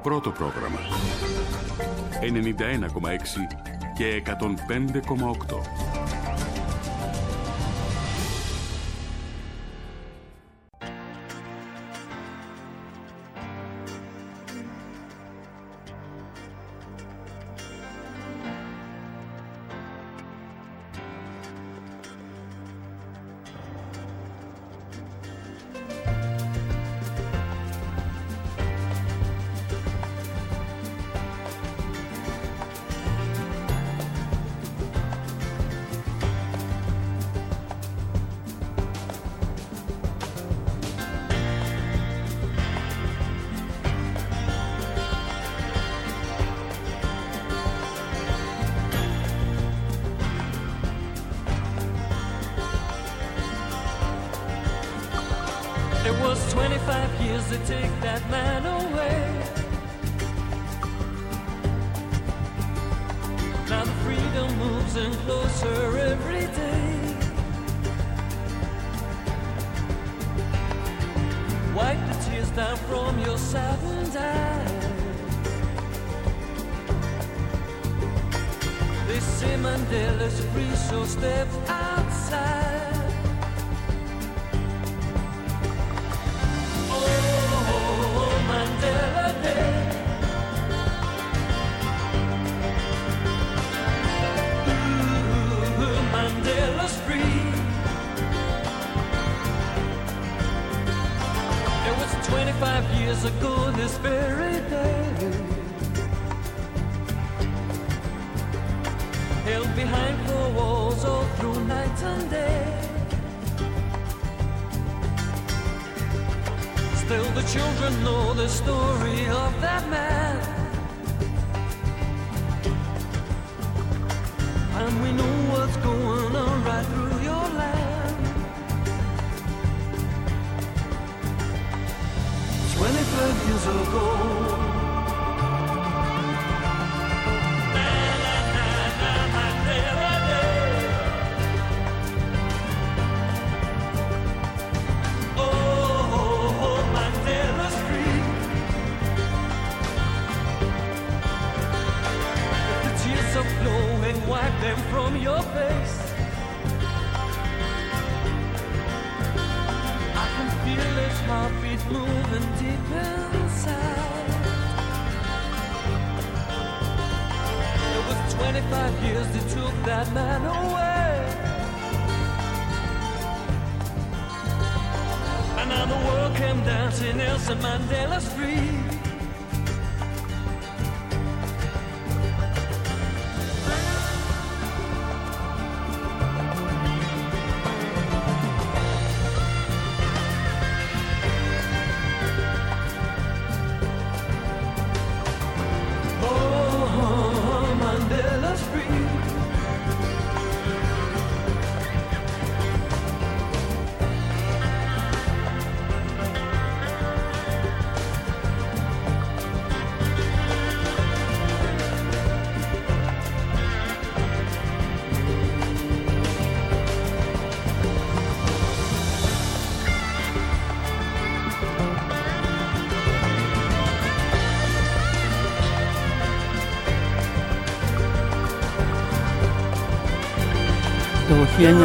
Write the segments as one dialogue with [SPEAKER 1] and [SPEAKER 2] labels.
[SPEAKER 1] Πρώτο πρόγραμμα 91,6 και 105,8.
[SPEAKER 2] It was 25 years to take that man away. Now the freedom moves in closer every day. Wipe the tears down from your saddened eyes. They say Mandela's free, so step outside. Mandela's free. It was 25 years ago this very day. Held behind four walls all through night and day. Still the children know the story of that man. And we know what's going on right through your land. 25 years ago. Oh, Mandela's free. If the tears are flowing, wipe them from your face. I can feel his heartbeat moving deep inside. It was 25 years they took that man away. And now the world came dancing, Nelson Mandela's free.
[SPEAKER 3] Το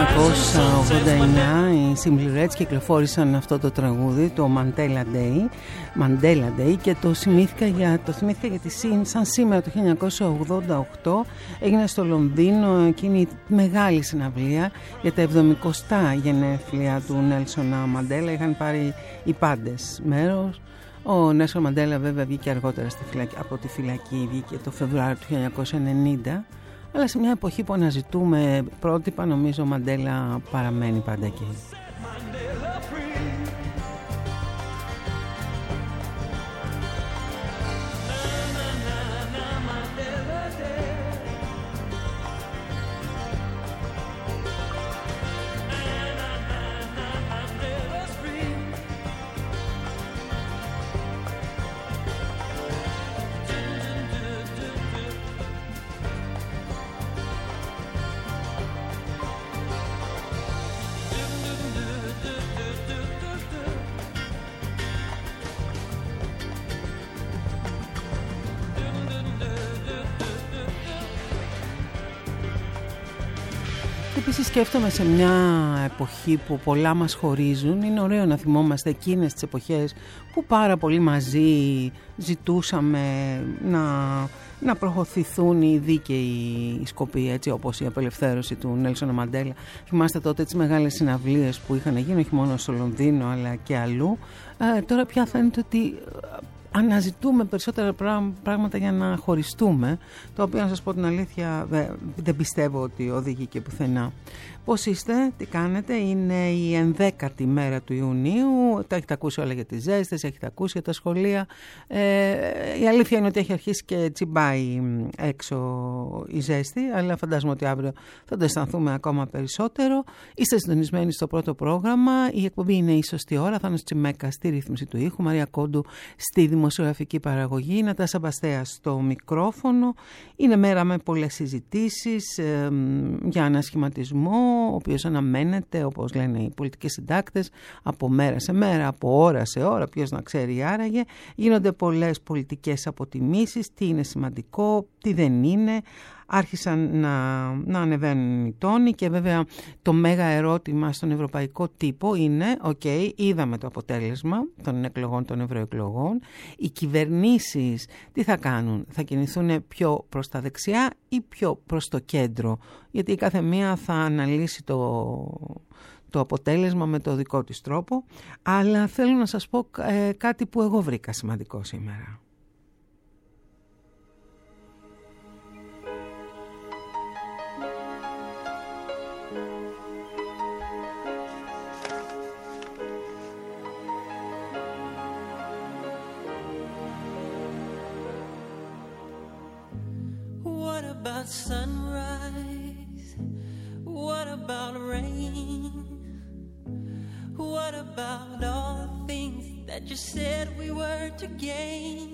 [SPEAKER 3] 1989 οι Simply Reds κυκλοφόρησαν αυτό το τραγούδι, το Mandela Day, και το θυμήθηκα γιατί σαν σήμερα το 1988 έγινε στο Λονδίνο εκείνη η μεγάλη συναυλία για τα 70 γενέθλια του Νέλσον Μαντέλα. Είχαν πάρει οι πάντες μέρος. Ο Νέλσον Μαντέλα βέβαια βγήκε αργότερα από τη φυλακή, βγήκε το Φεβρουάριο του 1990. Αλλά σε μια εποχή που αναζητούμε πρότυπα, νομίζω ο Μαντέλα παραμένει πάντα εκεί. Επίσης σκέφτομαι σε μια εποχή που πολλά μας χωρίζουν, είναι ωραίο να θυμόμαστε εκείνες τις εποχές που πάρα πολύ μαζί ζητούσαμε να προχωρηθούν οι δίκαιοι σκοποί, έτσι όπως η απελευθέρωση του Νέλσον Μαντέλα. Θυμάστε τότε τις μεγάλες συναυλίες που είχαν γίνει όχι μόνο στο Λονδίνο αλλά και αλλού. Τώρα πια φαίνεται ότι αναζητούμε περισσότερα πράγματα για να χωριστούμε, το οποίο, να σας πω την αλήθεια, δεν πιστεύω ότι οδηγεί και πουθενά. Πώς είστε, τι κάνετε? Είναι η 11η μέρα του Ιουνίου, τα έχετε ακούσει όλα για τις ζέστες, έχετε ακούσει για τα σχολεία. Η αλήθεια είναι ότι έχει αρχίσει και τσιμπάει έξω η ζέστη, αλλά φαντάζομαι ότι αύριο θα το αισθανθούμε ακόμα περισσότερο. Είστε συντονισμένοι στο πρώτο πρόγραμμα, η εκπομπή είναι η σωστή ώρα, Θάνος Τσιμέκα στη ρύθμιση του ήχου, Μαρία Κόντου στη δημοσιογραφική παραγωγή, Νατάσα Μπαστέα στο μικρόφωνο. Είναι μέρα με πολλές συζητήσεις για ανασχηματισμό, ο οποίος αναμένεται, όπως λένε οι πολιτικοί συντάκτες, από μέρα σε μέρα, από ώρα σε ώρα, ποιος να ξέρει άραγε. Γίνονται πολλές πολιτικές αποτιμήσεις, τι είναι σημαντικό, τι δεν είναι. Άρχισαν να ανεβαίνουν οι τόνοι και βέβαια το μέγα ερώτημα στον ευρωπαϊκό τύπο είναι είδαμε το αποτέλεσμα των εκλογών, των ευρωεκλογών. Οι κυβερνήσεις τι θα κάνουν? Θα κινηθούν πιο προς τα δεξιά ή πιο προς το κέντρο? Γιατί η κάθε μία θα αναλύσει το αποτέλεσμα με το δικό της τρόπο. Αλλά θέλω να σας πω κάτι που εγώ βρήκα σημαντικό σήμερα.
[SPEAKER 2] What about sunrise? What about rain? What about all the things that you said we were to gain?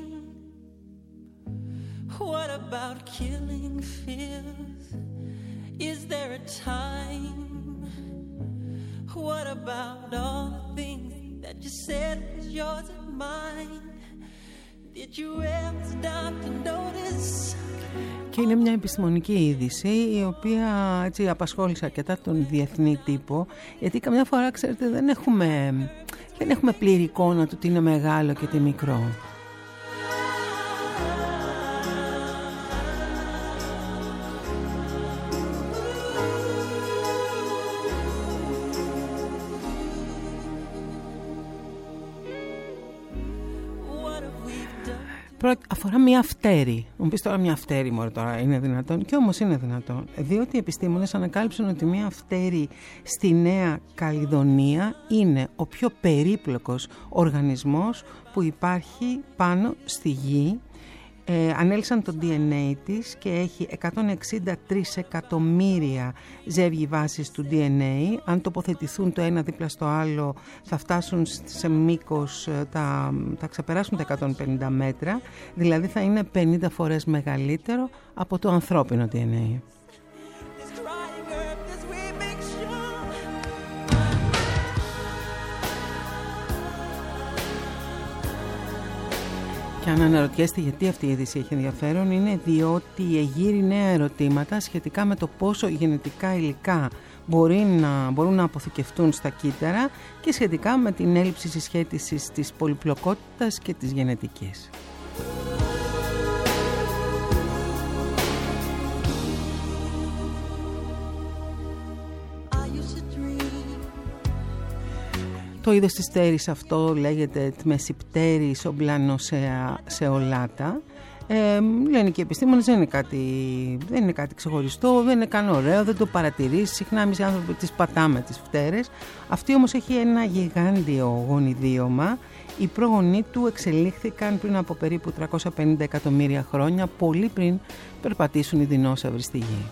[SPEAKER 2] What about killing fears? Is there a time? What about all the things that you said was yours and mine? Did you ever stop to notice?
[SPEAKER 3] Και είναι μια επιστημονική είδηση η οποία έτσι απασχόλησε αρκετά τον διεθνή τύπο, γιατί καμιά φορά, ξέρετε, δεν έχουμε πλήρη εικόνα του τι είναι μεγάλο και τι μικρό. Αφορά μια φτέρη. Μου πεις τώρα μια φτέρη μωρέ τώρα είναι δυνατόν? Και όμως είναι δυνατόν, διότι οι επιστήμονες ανακάλυψαν ότι μια φτέρη στη Νέα Καλλιδονία είναι ο πιο περίπλοκος οργανισμός που υπάρχει πάνω στη γη. Ανέλυσαν το DNA της και έχει 163 εκατομμύρια ζεύγη βάσης του DNA. Αν τοποθετηθούν το ένα δίπλα στο άλλο θα φτάσουν σε μήκος, θα ξεπεράσουν τα 150 μέτρα, δηλαδή θα είναι 50 φορές μεγαλύτερο από το ανθρώπινο DNA. Και αν αναρωτιέστε γιατί αυτή η είδηση έχει ενδιαφέρον, είναι διότι εγείρει νέα ερωτήματα σχετικά με το πόσο γενετικά υλικά μπορούν να αποθηκευτούν στα κύτταρα και σχετικά με την έλλειψη συσχέτισης της πολυπλοκότητας και της γενετικής. Το είδος της πτέρης αυτό λέγεται μεσιπτέρης ομπλανοσεολάτα. Λένε και οι επιστήμονες, δεν είναι κάτι ξεχωριστό, δεν είναι καν ωραίο, δεν το παρατηρείς. Συχνά εμείς οι άνθρωποι τις πατάμε τις φτέρες. Αυτή όμως έχει ένα γιγάντιο γονιδίωμα. Οι πρόγονοί του εξελίχθηκαν πριν από περίπου 350 εκατομμύρια χρόνια, πολύ πριν περπατήσουν οι δεινόσαυροι στη γη.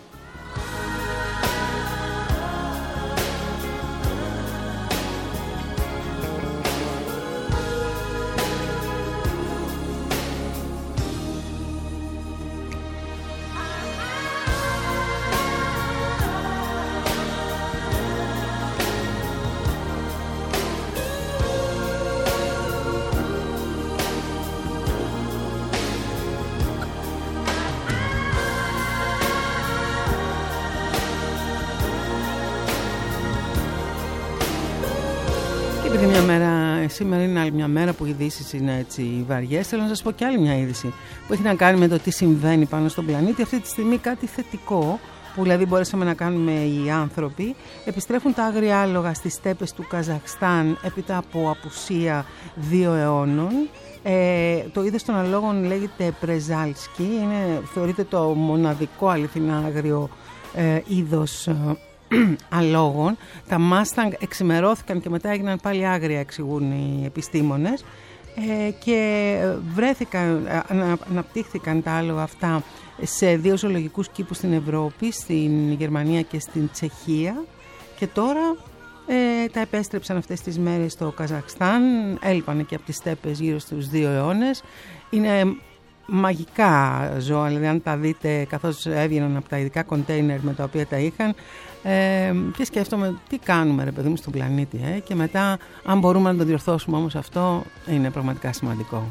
[SPEAKER 3] Σήμερα είναι άλλη μια μέρα που οι ειδήσεις είναι έτσι βαριές. Θέλω να σας πω και άλλη μια είδηση που έχει να κάνει με το τι συμβαίνει πάνω στον πλανήτη. Αυτή τη στιγμή κάτι θετικό που δηλαδή μπορέσαμε να κάνουμε οι άνθρωποι. Επιστρέφουν τα άγρια άλογα στις στέπες του Καζαχστάν έπειτα από απουσία 2 αιώνων. Το είδος των αλόγων λέγεται Πρεζάλσκι. Θεωρείται το μοναδικό αληθινά άγριο είδος αλόγων. Τα Μάσταγκ εξημερώθηκαν και μετά έγιναν πάλι άγρια, εξηγούν οι επιστήμονες, και αναπτύχθηκαν τα άλογα αυτά σε 2 ζωολογικούς κήπους στην Ευρώπη, στην Γερμανία και στην Τσεχία, και τώρα τα επέστρεψαν αυτές τις μέρες στο Καζαχστάν. Έλειπανε και από τις στέπες γύρω στους 2 αιώνες. Είναι μαγικά ζώα, δηλαδή αν τα δείτε καθώς έβγαιναν από τα ειδικά κοντέινερ με τα οποία τα είχαν, και σκέφτομαι τι κάνουμε ρε παιδί μου στον πλανήτη, και μετά αν μπορούμε να το διορθώσουμε, όμως αυτό είναι πραγματικά σημαντικό.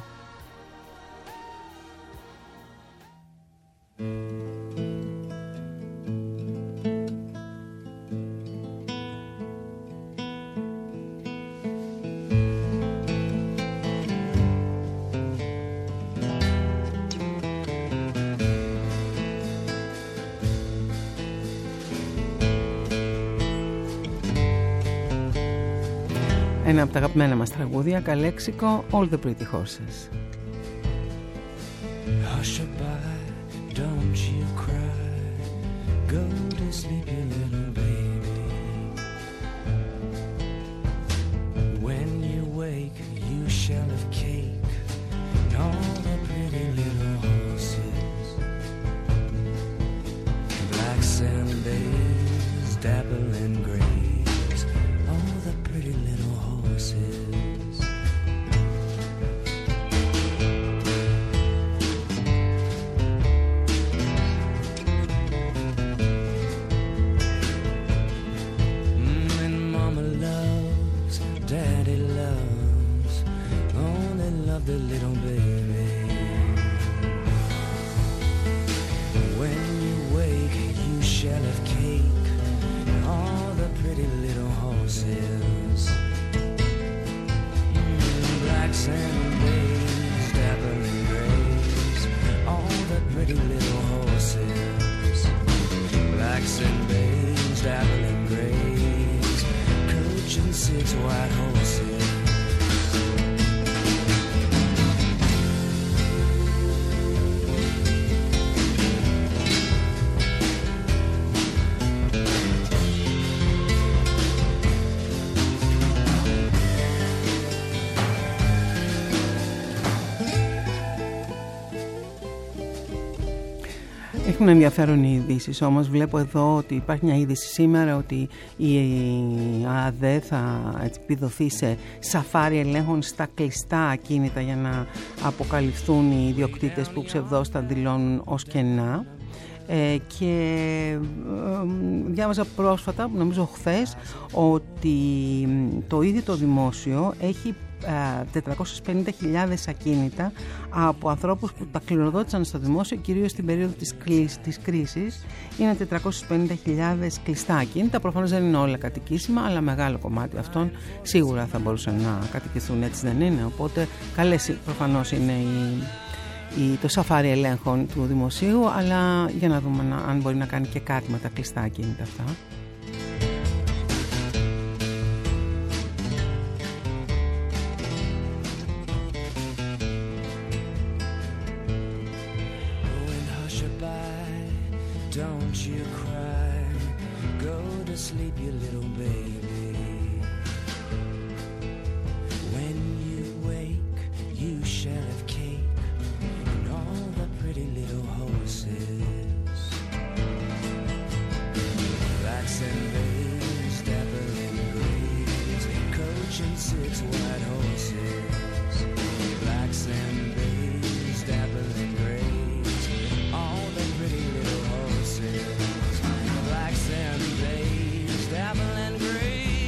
[SPEAKER 3] Ένα από τα αγαπημένα μας τραγούδια, Καλέξικο, All the Pretty Horses.
[SPEAKER 4] Hush-a-bye, don't you cry, go to sleep you little baby. When you wake you shall have cake and all the pretty little horses. Black Sundays, dappling grays, all the pretty little horses. And mama loves, daddy loves, only love the little baby. When you wake you shall have cake and all the pretty little horses. Black Sundays, dappling grays, all the pretty little horses. Black Sundays, dappling grays, coach and 6 white horses.
[SPEAKER 3] Έχουν ενδιαφέρον οι ειδήσεις, όμως βλέπω εδώ ότι υπάρχει μια είδηση σήμερα ότι η ΑΔΕ θα επιδοθεί σε σαφάρι ελέγχων στα κλειστά ακίνητα για να αποκαλυφθούν οι ιδιοκτήτες που ψευδώς τα δηλώνουν ως κενά. Και διάβαζα πρόσφατα, νομίζω χθες, ότι το ίδιο το δημόσιο έχει 450.000 ακίνητα από ανθρώπους που τα κληροδότησαν στο δημόσιο, κυρίως στην περίοδο της κρίσης. Είναι 450.000 κλειστά ακίνητα. Προφανώς δεν είναι όλα κατοικήσιμα, αλλά μεγάλο κομμάτι αυτών σίγουρα θα μπορούσαν να κατοικηθούν, έτσι δεν είναι? Οπότε καλές προφανώς είναι το σαφάρι ελέγχων του δημοσίου, αλλά για να δούμε αν μπορεί να κάνει και κάτι με τα κλειστά ακίνητα αυτά.
[SPEAKER 4] Don't you cry, go to sleep you little baby. When you wake you shall have cake and all the pretty little horses. Black Sundays, dappling grays, coach and 6 white horses. Black Sundays, dappling grays, all the pretty little horses. Black Sundays, dappling grays.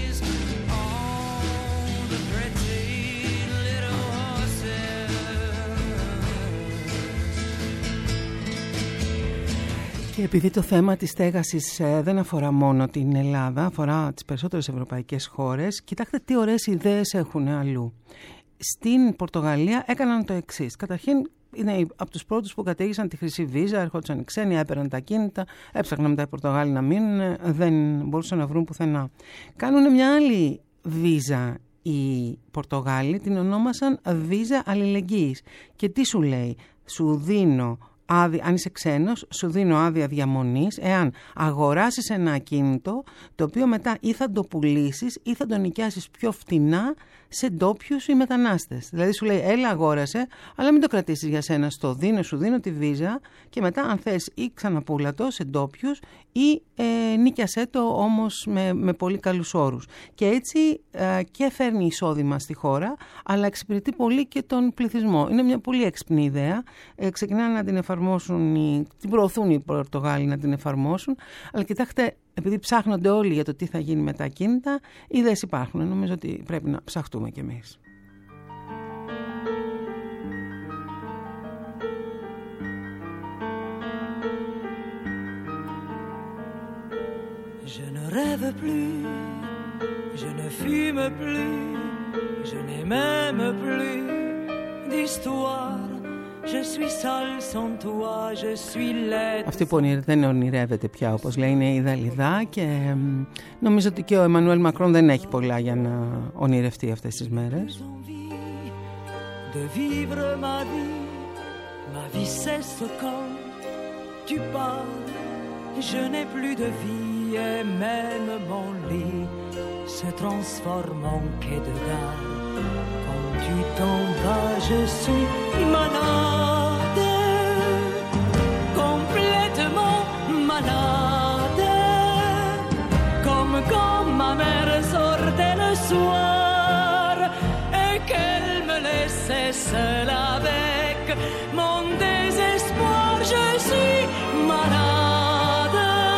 [SPEAKER 3] Και επειδή το θέμα της στέγασης δεν αφορά μόνο την Ελλάδα, αφορά τις περισσότερες ευρωπαϊκές χώρες, κοιτάξτε τι ωραίες ιδέες έχουν αλλού. Στην Πορτογαλία έκαναν το εξής. Καταρχήν, είναι από τους πρώτους που κατήγησαν τη χρυσή βίζα, έρχονταν οι ξένοι, έπαιρναν τα κίνητα, έψαχναν μετά οι Πορτογάλοι να μείνουν, δεν μπορούσαν να βρουν πουθενά. Κάνουν μια άλλη βίζα οι Πορτογάλοι, την ονόμασαν βίζα αλληλεγγύης. Και τι σου λέει, σου δίνω άδεια, αν είσαι ξένος, σου δίνω άδεια διαμονής εάν αγοράσεις ένα ακίνητο το οποίο μετά ή θα το πουλήσεις ή θα το νοικιάσεις πιο φτηνά σε ντόπιους ή μετανάστες. Δηλαδή σου λέει έλα αγόρασε, αλλά μην το κρατήσεις για σένα, στο δίνω, σου δίνω τη βίζα και μετά αν θες ή ξαναπούλα το σε ντόπιους ή νοικιασέ το όμως με πολύ καλούς όρους. Και έτσι και φέρνει εισόδημα στη χώρα, αλλά εξυπηρετεί πολύ και τον πληθυσμό. Είναι μια πολύ έξυπνη ιδέα. Ξεκινάνε να την εφαρμόσουν, την προωθούν οι Πορτογάλοι να την εφαρμόσουν, αλλά κοιτάξτε, επειδή ψάχνονται όλοι για το τι θα γίνει με τα ακίνητα, ιδέες υπάρχουν. Νομίζω ότι πρέπει να ψαχτούμε κι εμείς.
[SPEAKER 4] Je ne rêve plus, je ne fume plus, je n'ai même plus d'histoire. Je suis seule sans toi, je suis laide.
[SPEAKER 3] Αυτή που δεν ονειρεύεται πια, όπως λέει, είναι η Δαλιδά και νομίζω ότι και ο Εμμανουέλ Μακρόν δεν έχει πολλά για να ονειρευτεί αυτές τις μέρες.
[SPEAKER 4] De vivre ma vie cesse quand tu pars. Je n'ai plus de vie et même mon lit se transforme en quai de gare. Quand tu t'en vas, je suis malade, complètement malade, comme quand ma mère sortait le soir et qu'elle me laissait seule avec mon désespoir. Je suis malade,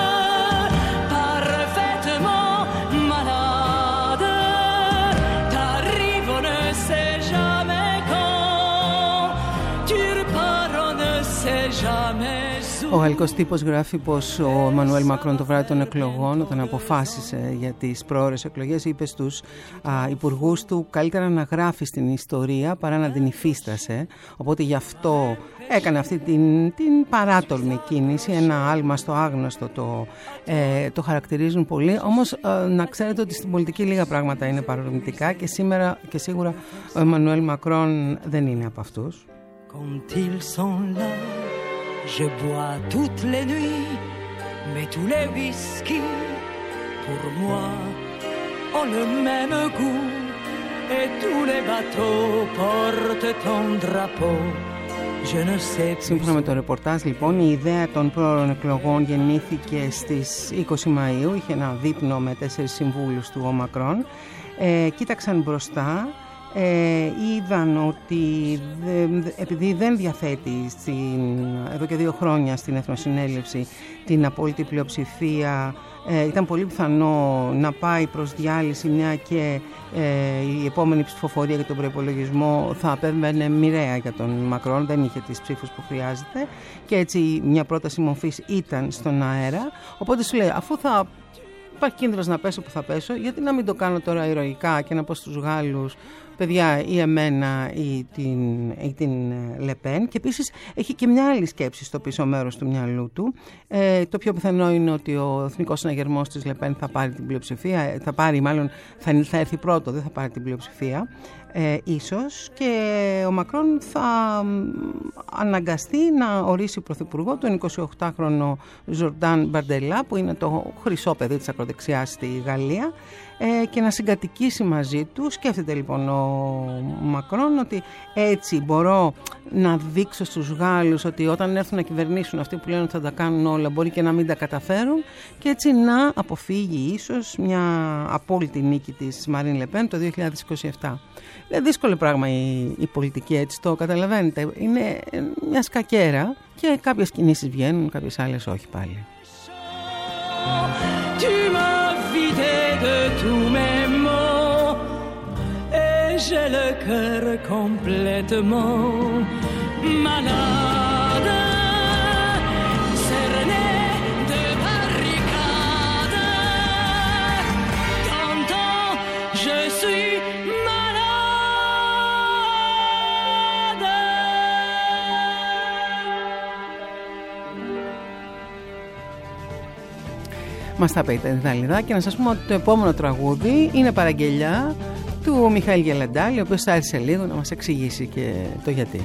[SPEAKER 4] parfaitement malade. T'arrives, on ne sait jamais quand, tu repars, on ne sait jamais.
[SPEAKER 3] Ο γαλλικός τύπος γράφει πως ο Εμμανουέλ Μακρόν το βράδυ των εκλογών, όταν αποφάσισε για τις προώρες εκλογές, είπε στους υπουργούς του καλύτερα να γράφει στην ιστορία παρά να την υφίστασε. Οπότε γι' αυτό έκανε αυτή την παράτολμη κίνηση, ένα άλμα στο άγνωστο, το χαρακτηρίζουν πολλοί. Όμως να ξέρετε ότι στην πολιτική λίγα πράγματα είναι παρορμητικά και σήμερα και σίγουρα ο Εμμανουέλ Μακρόν δεν είναι από αυτούς.
[SPEAKER 4] Je bois toutes les nuits, mais tous les whisky, pour moi, ont le même goût. Et tous les bateaux portent ton drapeau. Je ne sais plus.
[SPEAKER 3] Σύμφωνα με το ρεπορτάζ, λοιπόν, η ιδέα των πρόωρων εκλογών γεννήθηκε στις 20 Μαΐου. Είχε ένα δείπνο με 4 συμβούλους του ο Μακρόν. Κοίταξαν μπροστά. Είδαν ότι επειδή δεν διαθέτει εδώ και 2 χρόνια στην Εθνοσυνέλευση την απόλυτη πλειοψηφία, ήταν πολύ πιθανό να πάει προς διάλυση, μια και η επόμενη ψηφοφορία για τον προϋπολογισμό θα απέβαινε μοιραία για τον Μακρόν, δεν είχε τις ψήφους που χρειάζεται και έτσι μια πρόταση μορφής ήταν στον αέρα. Οπότε σου λέει, αφού θα υπάρχει κίνδυνος να πέσω που θα πέσω, γιατί να μην το κάνω τώρα ηρωικά και να πω στους Γάλλους, παιδιά, ή εμένα ή την Λεπέν. Και επίσης έχει και μια άλλη σκέψη στο πίσω μέρος του μυαλού του. Το πιο πιθανό είναι ότι ο εθνικός συναγερμός της Λεπέν θα πάρει την πλειοψηφία, θα έρθει πρώτο, δεν θα πάρει την πλειοψηφία. Ίσως, και ο Μακρόν θα αναγκαστεί να ορίσει πρωθυπουργό τον 28χρονο Ζορντάν Μπαρντελά, που είναι το χρυσό παιδί της ακροδεξιάς στη Γαλλία, και να συγκατοικήσει μαζί του. Σκέφτεται λοιπόν ο Μακρόν ότι έτσι μπορώ να δείξω στους Γάλλους ότι όταν έρθουν να κυβερνήσουν, αυτοί που λένε ότι θα τα κάνουν όλα μπορεί και να μην τα καταφέρουν, και έτσι να αποφύγει ίσως μια απόλυτη νίκη της Μαρίν Λεπέν το 2027. Είναι δύσκολο πράγμα η πολιτική, έτσι το καταλαβαίνετε. Είναι μια σκακέρα και κάποιες κινήσεις βγαίνουν, κάποιες άλλες όχι πάλι.
[SPEAKER 4] De tous mes mots, et j'ai le cœur complètement malade, cerné
[SPEAKER 3] μας τα πείτε Ιδαλιδά. Και να σας πούμε ότι το επόμενο τραγούδι είναι παραγγελιά του Μιχαήλ Γελαντάλη, ο οποίος θα έρθει σε λίγο να μας εξηγήσει και το γιατί.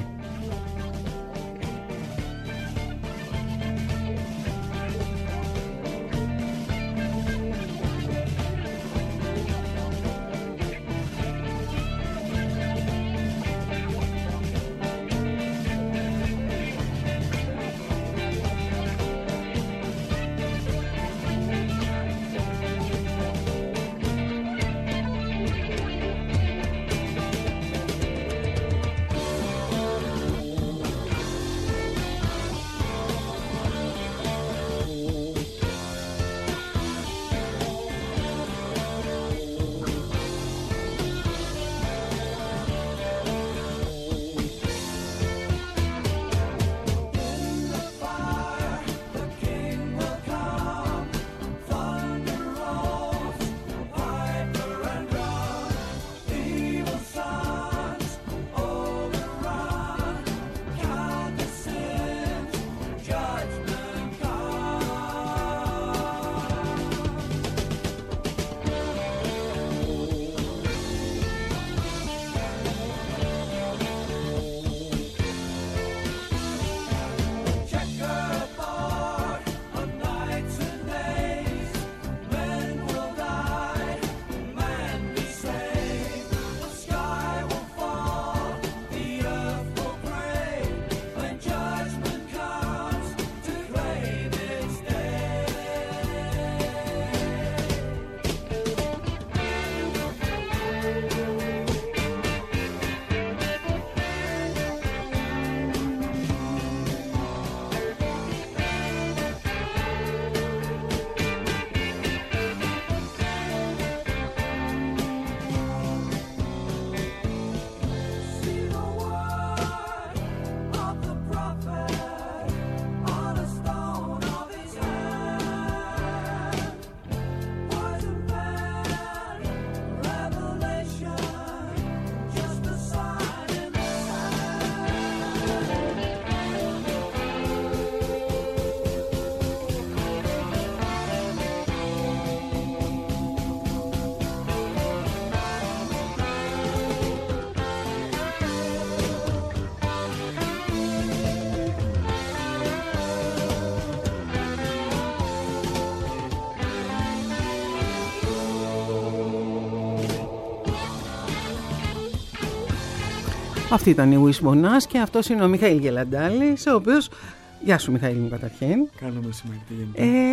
[SPEAKER 3] Αυτή ήταν η Ουισμονάς και αυτός είναι ο Μιχαήλ Γελαντάλης, ο οποίος... Γεια σου Μιχαήλ μου καταρχήν.
[SPEAKER 5] Καλό μεσημέρι.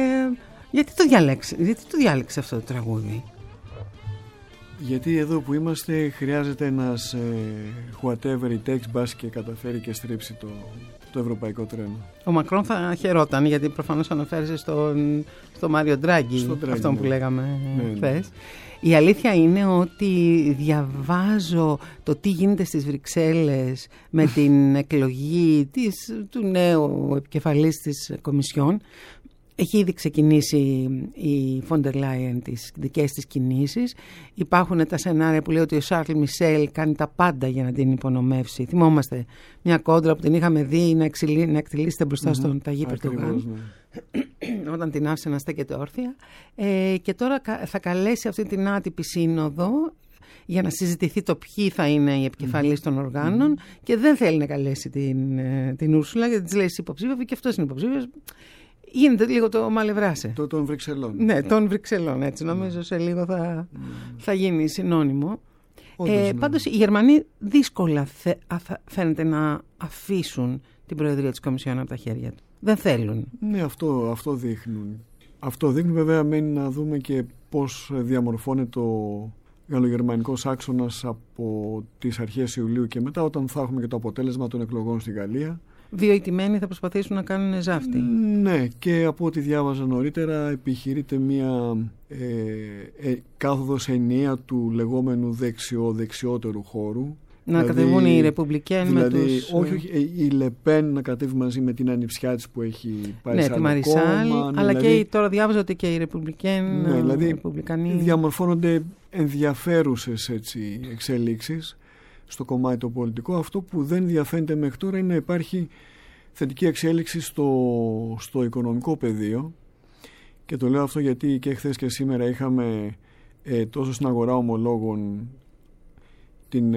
[SPEAKER 3] Γιατί το διάλεξε αυτό το τραγούδι?
[SPEAKER 5] Γιατί εδώ που είμαστε χρειάζεται ένας whatever it takes, μπας και καταφέρει και στρίψει το ευρωπαϊκό τρένο.
[SPEAKER 3] Ο Μακρόν θα χαιρόταν, γιατί προφανώς αναφέρεσαι στο Μάριο Ντράγκη, αυτόν που λέγαμε χθες. Η αλήθεια είναι ότι διαβάζω το τι γίνεται στις Βρυξέλλες με την εκλογή του νέου επικεφαλής της Κομισιόν. Έχει ήδη ξεκινήσει η Φόντερ Λάιεν τις δικές της κινήσεις. Υπάρχουν τα σενάρια που λέει ότι ο Σάρλ Μισελ κάνει τα πάντα για να την υπονομεύσει. Θυμόμαστε μια κόντρα που την είχαμε δει να εκτελήσεται μπροστά στον Ταγί Περτογάλ, όταν την άφησε να στέκεται όρθια. Και τώρα θα καλέσει αυτή την άτυπη σύνοδο για να συζητηθεί το ποιοι θα είναι οι επικεφαλείς των οργάνων και δεν θέλει να καλέσει την Ούρσουλα, γιατί της λέει υποψήφιο και αυτός είναι υποψήφιος. Γίνεται λίγο το μαλευράσε.
[SPEAKER 5] Των Βρυξελών.
[SPEAKER 3] Ναι, των Βρυξελών, έτσι. Νομίζω σε λίγο θα γίνει συνώνυμο. Πάντως οι Γερμανοί δύσκολα φαίνεται να αφήσουν την Προεδρία της Κομισιόν από τα χέρια του. Δεν θέλουν.
[SPEAKER 5] Ναι, αυτό δείχνουν. Αυτό δείχνουν, βέβαια, μένει να δούμε και πώς διαμορφώνεται ο γαλλογερμανικός άξονας από τις αρχές Ιουλίου και μετά, όταν θα έχουμε και το αποτέλεσμα των εκλογών στη Γαλλία.
[SPEAKER 3] Δύο ηττημένοι θα προσπαθήσουν να κάνουν ζάφτη.
[SPEAKER 5] Ναι, και από ό,τι διάβαζα νωρίτερα επιχειρείται μια κάθοδος ενιαία του λεγόμενου δεξιότερου χώρου.
[SPEAKER 3] Να κατεβούν οι Ρεπουμπλικέν
[SPEAKER 5] δηλαδή,
[SPEAKER 3] με τους...
[SPEAKER 5] όχι η Λεπέν να κατέβει μαζί με την ανιψιά της που έχει πάει σε
[SPEAKER 3] τη Μαρισάλ, αλλά
[SPEAKER 5] δηλαδή,
[SPEAKER 3] και τώρα διάβαζα ότι και οι Ρεπουμπλικέν,
[SPEAKER 5] δηλαδή,
[SPEAKER 3] Ρεπουμπλικανοί...
[SPEAKER 5] διαμορφώνονται ενδιαφέρουσες εξελίξεις στο κομμάτι το πολιτικό. Αυτό που δεν διαφαίνεται μέχρι τώρα είναι να υπάρχει θετική εξέλιξη στο οικονομικό πεδίο Και το λέω αυτό γιατί και χθες και σήμερα είχαμε τόσο στην αγορά ομολόγων την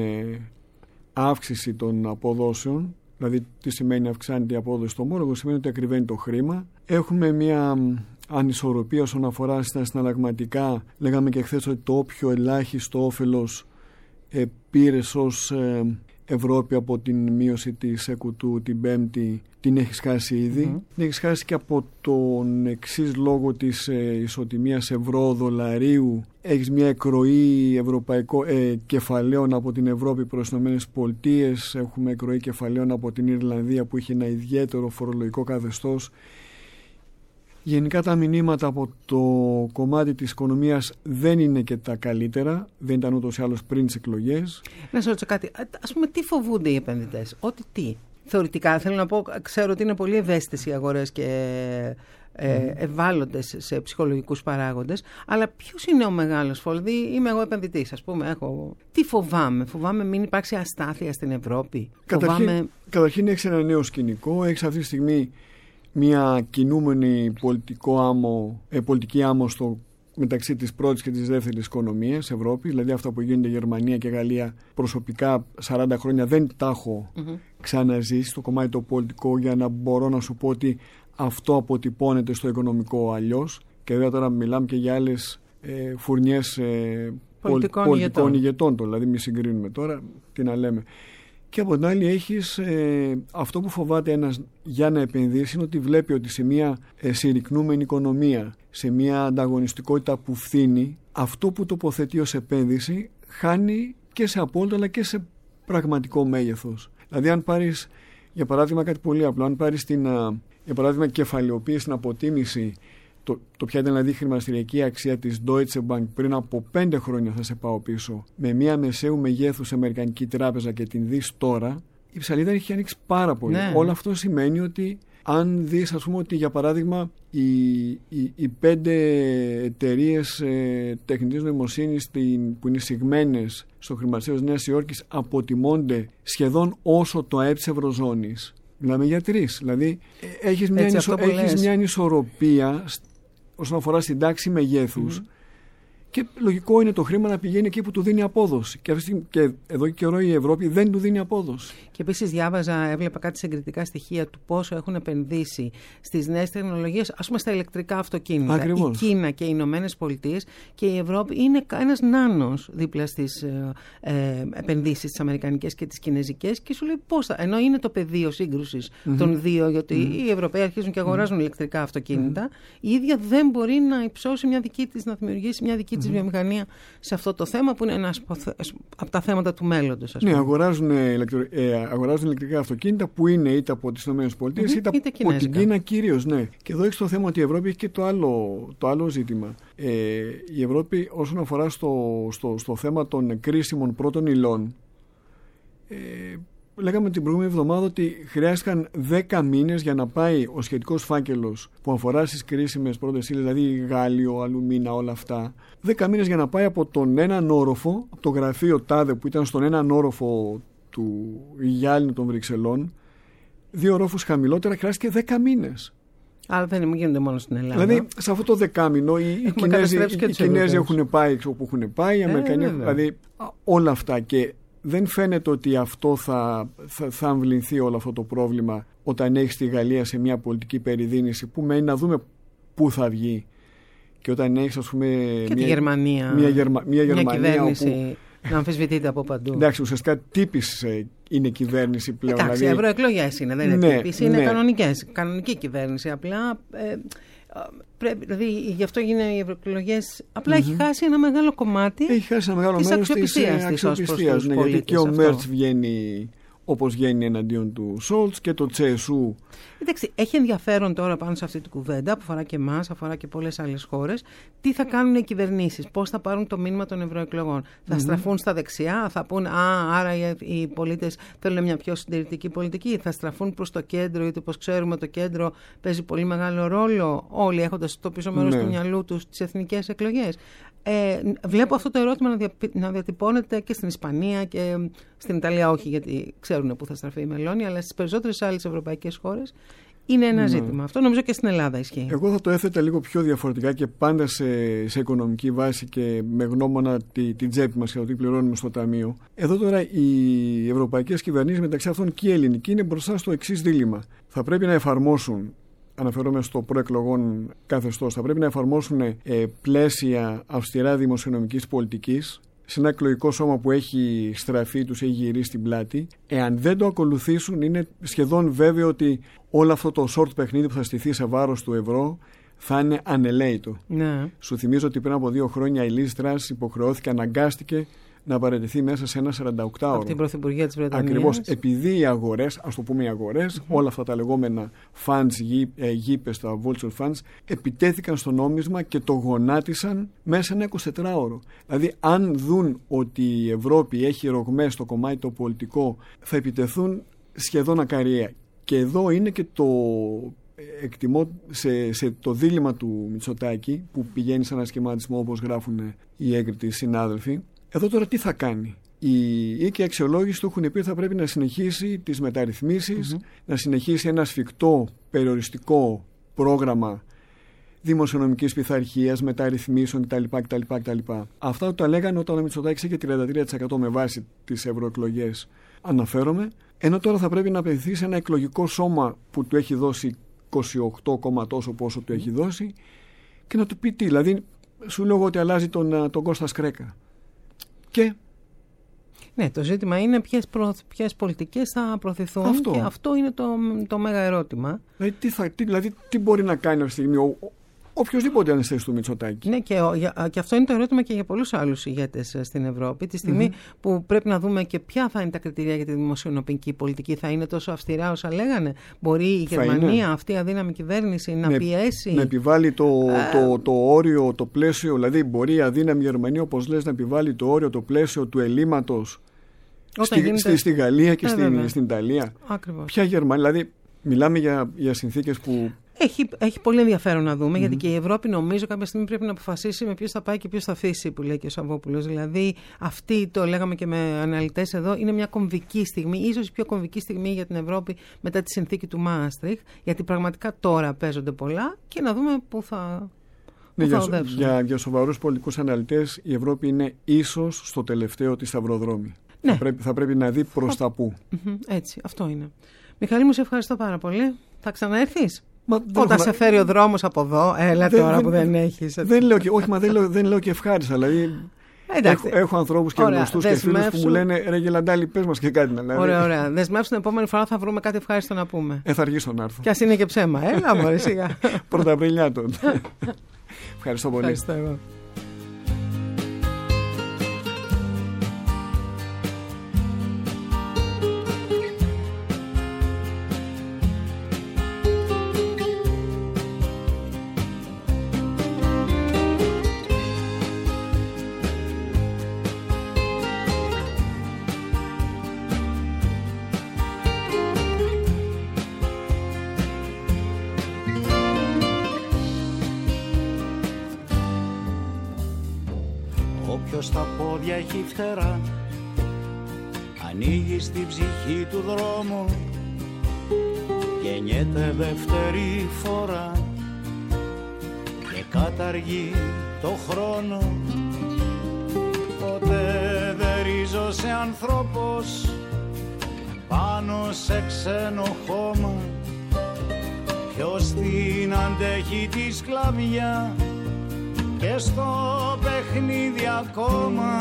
[SPEAKER 5] αύξηση των αποδόσεων. Δηλαδή τι σημαίνει αυξάνεται η απόδοση στο ομόλογο, σημαίνει ότι ακριβένει το χρήμα. Έχουμε μια ανισορροπία όσον αφορά στα συναλλαγματικά. Λέγαμε και χθες ότι το όποιο ελάχιστο όφελος πήρες ως Ευρώπη από την μείωση της ΕΚΟΥΤΟΥ την Πέμπτη, την έχεις χάσει ήδη. Την έχεις χάσει και από τον εξής λόγο της ισοτιμίας ευρώ-δολαρίου. Έχεις μια εκροή ευρωπαϊκών κεφαλαίων από την Ευρώπη προς τις ΗΠΑ. Έχουμε εκροή κεφαλαίων από την Ιρλανδία που είχε ένα ιδιαίτερο φορολογικό καθεστώς. Γενικά τα μηνύματα από το κομμάτι της οικονομίας δεν είναι και τα καλύτερα, δεν ήταν ούτως ή άλλως πριν τις εκλογές.
[SPEAKER 3] Να σε ρωτήσω κάτι, ας πούμε τι φοβούνται οι επενδυτές, ότι τι. Θεωρητικά θέλω να πω, ξέρω ότι είναι πολύ ευαίσθητες οι αγορές και ευάλωτες σε ψυχολογικούς παράγοντες, αλλά ποιος είναι ο μεγάλος φόβος? Δηλαδή είμαι εγώ επενδυτής, ας πούμε, τι φοβάμαι μην υπάρξει αστάθεια στην Ευρώπη.
[SPEAKER 5] Καταρχήν έχεις ένα νέο σκηνικό, έχεις αυτή τη στιγμή μια κινούμενη πολιτική άμμο μεταξύ της πρώτης και της δεύτερης οικονομίας Ευρώπη, δηλαδή αυτά που γίνεται Γερμανία και Γαλλία προσωπικά 40 χρόνια δεν τα έχω ξαναζήσει στο κομμάτι το πολιτικό, για να μπορώ να σου πω ότι αυτό αποτυπώνεται στο οικονομικό αλλιώς. Και βέβαια τώρα μιλάμε και για άλλες φουρνιές πολιτικών ηγετών, δηλαδή μη συγκρίνουμε τώρα, τι να λέμε. Και από την άλλη έχεις αυτό που φοβάται ένας για να επενδύσει, είναι ότι βλέπει ότι σε μια συρρυκνούμενη οικονομία, σε μια ανταγωνιστικότητα που φθήνει, αυτό που τοποθετεί ως επένδυση χάνει και σε απόλυτο αλλά και σε πραγματικό μέγεθος. Δηλαδή αν πάρεις για παράδειγμα κάτι πολύ απλό, αν πάρεις για παράδειγμα κεφαλαιοποίηση, στην αποτίμηση, το ποια ήταν δηλαδή η χρηματιστηριακή αξία της Deutsche Bank πριν από 5 χρόνια, θα σε πάω πίσω, με μια μεσαίου μεγέθους αμερικανική τράπεζα και την δεις τώρα, η ψαλίδα έχει ανοίξει πάρα πολύ. Ναι. Όλο αυτό σημαίνει ότι αν δεις, ας πούμε, ότι για παράδειγμα οι 5 εταιρείες τεχνητής νοημοσύνης που είναι συγμένες στο χρηματιστήριο της Νέας Υόρκης αποτιμώνται σχεδόν όσο το ΑΕΠ της Ευρωζώνης. Μιλάμε για 3. Δηλαδή έχεις μια ανισορροπία όσον αφορά στην τάξη μεγέθους και λογικό είναι το χρήμα να πηγαίνει εκεί που του δίνει απόδοση. Και εδώ και καιρό η Ευρώπη δεν του δίνει απόδοση. Και
[SPEAKER 3] επίσης έβλεπα κάτι συγκριτικά στοιχεία του πόσο έχουν επενδύσει στις νέες τεχνολογίες, ας πούμε στα ηλεκτρικά αυτοκίνητα. Ακριβώς. Η Κίνα και οι Ηνωμένες Πολιτείες, και η Ευρώπη είναι ένας νάνος δίπλα στις επενδύσεις τις αμερικανικές και τις κινέζικες, και σου λέει πώς θα. Ενώ είναι το πεδίο σύγκρουσης των δύο, γιατί οι Ευρωπαίοι αρχίζουν και αγοράζουν ηλεκτρικά αυτοκίνητα, η ίδια δεν μπορεί να υψώσει να δημιουργήσει μια δική της βιομηχανία σε αυτό το θέμα που είναι ένα από τα θέματα του μέλλοντος.
[SPEAKER 5] Ναι, αγοράζουν ηλεκτρικά αυτοκίνητα που είναι είτε από τις ΗΠΑ είτε από την Κίνα κυρίως. Ναι. Και εδώ έχεις το θέμα ότι η Ευρώπη έχει και το άλλο ζήτημα. Η Ευρώπη όσον αφορά στο θέμα των κρίσιμων πρώτων υλών, λέγαμε την προηγούμενη εβδομάδα ότι χρειάστηκαν 10 μήνες για να πάει ο σχετικός φάκελος που αφορά στις κρίσιμες πρώτες ύλες, δηλαδή γάλιο, αλουμίνα, όλα αυτά. 10 μήνες για να πάει από τον έναν όροφο, από το γραφείο τάδε που ήταν στον έναν όροφο του γυάλινου των Βρυξελών, 2 ορόφους χαμηλότερα, χρειάστηκε 10 μήνες.
[SPEAKER 3] Αλλά δεν γίνονται μόνο στην Ελλάδα.
[SPEAKER 5] Δηλαδή, σε αυτό το δεκάμηνο οι Κινέζοι έχουν πάει όπου έχουν πάει, οι Αμερικανοί, δηλαδή όλα αυτά. Και δεν φαίνεται ότι αυτό θα αμβληνθεί όλο αυτό το πρόβλημα όταν έχει τη Γαλλία σε μια πολιτική περιδίνηση που μένει να δούμε πού θα βγει, και όταν έχει, ας πούμε,
[SPEAKER 3] και τη Γερμανία,
[SPEAKER 5] μια
[SPEAKER 3] κυβέρνηση
[SPEAKER 5] όπου
[SPEAKER 3] να αμφισβητείται από παντού.
[SPEAKER 5] Εντάξει, ουσιαστικά τύπης είναι κυβέρνηση πλέον.
[SPEAKER 3] Εντάξει, δηλαδή, ευρωεκλογές είναι, δεν είναι τύπης, είναι κανονική κυβέρνηση. Απλά δηλαδή γι' αυτό γίνονται οι ευρωεκλογές. Απλά έχει χάσει ένα μεγάλο κομμάτι της αξιοπιστίας.
[SPEAKER 5] Ναι, γιατί και ο Μέρτς βγαίνει όπως βγαίνει εναντίον του Σόλτς και το Τσέσου.
[SPEAKER 3] Εντάξει, έχει ενδιαφέρον τώρα πάνω σε αυτή την κουβέντα που αφορά και εμάς, αφορά και πολλές άλλες χώρες. Τι θα κάνουν οι κυβερνήσεις, πώς θα πάρουν το μήνυμα των ευρωεκλογών. Θα στραφούν στα δεξιά, θα πούν άρα οι πολίτες θέλουν μια πιο συντηρητική πολιτική. Θα στραφούν προς το κέντρο, γιατί όπως ξέρουμε το κέντρο παίζει πολύ μεγάλο ρόλο, όλοι έχοντας το πίσω μέρος του μυαλού τους τις εθνικές εκλογές. Βλέπω αυτό το ερώτημα να διατυπώνεται και στην Ισπανία και στην Ιταλία, όχι γιατί ξέρουν πού θα στραφεί η Μελώνη, αλλά στις περισσότερες άλλες ευρωπαϊκές χώρες είναι ένα ζήτημα. Αυτό νομίζω και στην Ελλάδα ισχύει.
[SPEAKER 5] Εγώ θα το έθετα λίγο πιο διαφορετικά και πάντα σε οικονομική βάση και με γνώμονα την τσέπη μας και το τι πληρώνουμε στο ταμείο. Εδώ τώρα οι ευρωπαϊκές κυβερνήσεις, μεταξύ αυτών και η ελληνική, είναι μπροστά στο εξής δίλημμα. Θα πρέπει να εφαρμόσουν, αναφέρομαι στο προεκλογών καθεστώς, θα πρέπει να εφαρμόσουν πλαίσια αυστηρά δημοσιονομικής πολιτικής σε ένα εκλογικό σώμα που έχει στραφεί, τους έχει γυρίσει την πλάτη. Εάν δεν το ακολουθήσουν, είναι σχεδόν βέβαιο ότι όλο αυτό το short παιχνίδι που θα στηθεί σε βάρος του ευρώ θα είναι ανελαίητο.
[SPEAKER 3] Ναι.
[SPEAKER 5] Σου θυμίζω ότι πριν από 2 χρόνια η Λίζ Τρας υποχρεώθηκε, αναγκάστηκε να παραιτηθεί μέσα σε ένα 48ωρο.
[SPEAKER 3] Από την Πρωθυπουργία της Βρετανίας.
[SPEAKER 5] Ακριβώς, επειδή οι αγορές, ας το πούμε οι αγορές, όλα αυτά τα λεγόμενα funds, γήπες, τα vulture funds, επιτέθηκαν στο νόμισμα και το γονάτισαν μέσα σε ένα 24ωρο. Δηλαδή, αν δουν ότι η Ευρώπη έχει ρογμές στο κομμάτι το πολιτικό, θα επιτεθούν σχεδόν ακαριαία. Και εδώ είναι και το εκτιμώ σε το δίλημμα του Μητσοτάκη, που πηγαίνει σε ένα σχηματισμό όπως γράφουν οι έγκριτοι συνάδελφοι. Εδώ τώρα τι θα κάνει? Οι οίκοι αξιολόγηση του έχουν πει ότι θα πρέπει να συνεχίσει τις μεταρρυθμίσεις, να συνεχίσει ένα σφιχτό περιοριστικό πρόγραμμα δημοσιονομικής πειθαρχίας, μεταρρυθμίσεων κτλ. Αυτά τα λέγανε όταν ο Μητσοτάκης είχε 33% με βάση τις ευρωεκλογές, αναφέρομαι. Ενώ τώρα θα πρέπει να απαιτηθεί σε ένα εκλογικό σώμα που του έχει δώσει 28, τόσο πόσο του έχει δώσει, και να του πει τι? Δηλαδή, σου λέω ότι αλλάζει τον Κώστα Σκρέκα. Και
[SPEAKER 3] ναι, το ζήτημα είναι ποιες πολιτικές θα προωθηθούν.
[SPEAKER 5] Αυτό.
[SPEAKER 3] Και αυτό είναι το μέγα ερώτημα.
[SPEAKER 5] Δηλαδή, τι μπορεί να κάνει αυτή τη στιγμή οποιοδήποτε αν θέση του Μητσοτάκη.
[SPEAKER 3] Ναι, και αυτό είναι το ερώτημα και για πολλούς άλλους ηγέτες στην Ευρώπη. Τη στιγμή που πρέπει να δούμε και ποια θα είναι τα κριτήρια για τη δημοσιονομική πολιτική. Θα είναι τόσο αυστηρά όσα λέγανε? Μπορεί η Γερμανία, αυτή η αδύναμη κυβέρνηση, να πιέσει? Να
[SPEAKER 5] επιβάλλει το όριο, το πλαίσιο. Δηλαδή, μπορεί η αδύναμη Γερμανία, όπως λες, να επιβάλλει το όριο, το πλαίσιο του ελλείμματος στη Γαλλία και στην Ιταλία.
[SPEAKER 3] Ακριβώς.
[SPEAKER 5] Ποια Γερμανία? Δηλαδή, μιλάμε για συνθήκες που.
[SPEAKER 3] Έχει πολύ ενδιαφέρον να δούμε, γιατί και η Ευρώπη, νομίζω, κάποια στιγμή πρέπει να αποφασίσει με ποιος θα πάει και ποιος θα αφήσει, που λέει και ο Σαββόπουλος. Δηλαδή, αυτή, το λέγαμε και με αναλυτές εδώ, είναι μια κομβική στιγμή, ίσως η πιο κομβική στιγμή για την Ευρώπη μετά τη συνθήκη του Μάστριχ, γιατί πραγματικά τώρα παίζονται πολλά και να δούμε πού θα.
[SPEAKER 5] Ναι, για σοβαρούς πολιτικούς αναλυτές, η Ευρώπη είναι ίσως στο τελευταίο της σταυροδρόμι. Ναι. Θα πρέπει να δει προς τα πού.
[SPEAKER 3] Έτσι, αυτό είναι. Μιχάλη μου, σε ευχαριστώ πάρα πολύ. Θα ξαναέρθεις? Όταν σε φέρει ο δρόμος από εδώ, έλα τώρα που δεν έχεις.
[SPEAKER 5] Δεν λέω και ευχάριστα. Δηλαδή, έχω ανθρώπους και γνωστούς και φίλους που μου λένε ρε Γελαντάλη, πες μας και κάτι να λέμε.
[SPEAKER 3] Ωραία. Δεσμεύσου την επόμενη φορά, θα βρούμε κάτι ευχάριστο να πούμε.
[SPEAKER 5] Θα αργήσω να έρθω.
[SPEAKER 3] Κι ας είναι και ψέμα. Έλα μωρέ, σιγά.
[SPEAKER 5] Πρωταπριλιάτο. Ευχαριστώ πολύ.
[SPEAKER 3] Ευχαριστώ εγώ.
[SPEAKER 6] Στα πόδια έχει φτερά, ανοίγει στην ψυχή του δρόμο, γεννιέται δεύτερη φορά και καταργεί το χρόνο. Ποτέ δεν ρίζωσε ανθρώπος πάνω σε ξένο χώμα, ποιος την αντέχει τη σκλαβιά και στο παιχνίδι ακόμα.